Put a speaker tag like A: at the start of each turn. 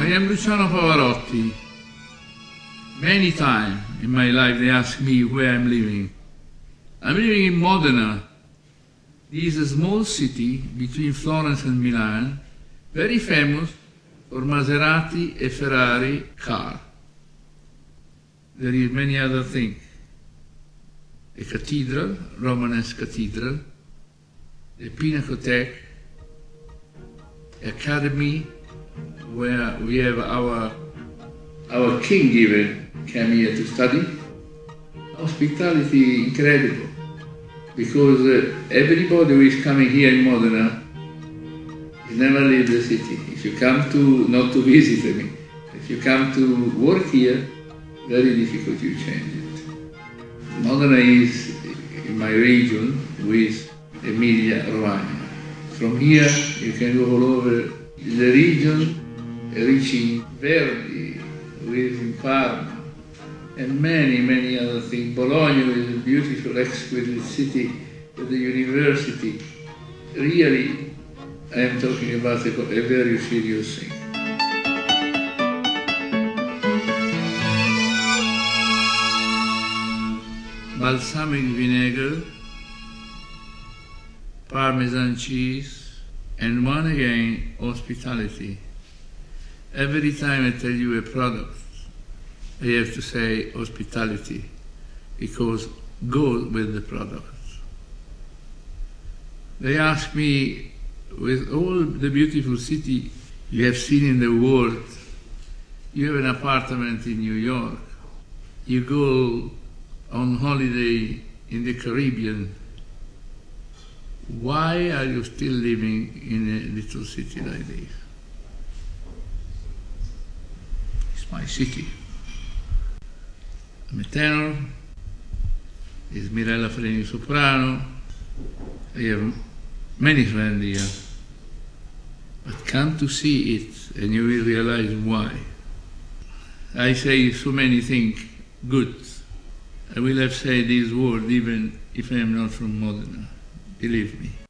A: am Luciano Pavarotti. Many times in my life they ask me where I'm living. I'm living in Modena. This is a small city between Florence and Milan, very famous for Maserati and Ferrari car. There is many other things. A cathedral, Romanesque cathedral, the Pinacothek, academy where we have our king even came here to study. Hospitality incredible, because everybody who is coming here in Modena has never leave the city. If you come to, not to visit me, if you come to work here, very difficult you change it. Modena is in my region with Emilia Romagna. From here you can go all over the region, reaching Verdi, with Parma, and many other things. Bologna is a beautiful, exquisite city with the university. Really, I am talking about a very serious thing. Balsamic vinegar, Parmesan cheese, and one again, hospitality. Every time I tell you a product, I have to say hospitality, because goes with the product. They ask me, with all the beautiful city you have seen in the world, you have an apartment in New York, you go on holiday in the Caribbean, why are you still living in a little city like this? It's my city. I'm a tenor, is Mirella Freni soprano, I have many friends here, but come to see it and you will realize why. I say so many things good. I will have said these words even if I am not from Modena, believe me.